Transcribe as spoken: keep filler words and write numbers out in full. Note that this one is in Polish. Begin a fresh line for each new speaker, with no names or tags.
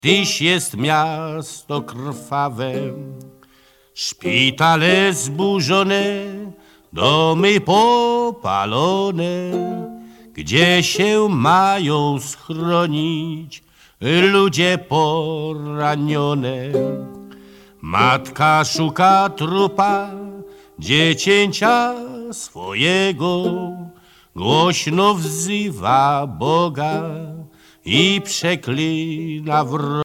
Tyś jest miasto krwawe, szpitale zburzone, domy popalone, gdzie się mają schronić ludzie poranione. Matka szuka trupa dziecięcia swojego, głośno wzywa Boga i przeklina wroga.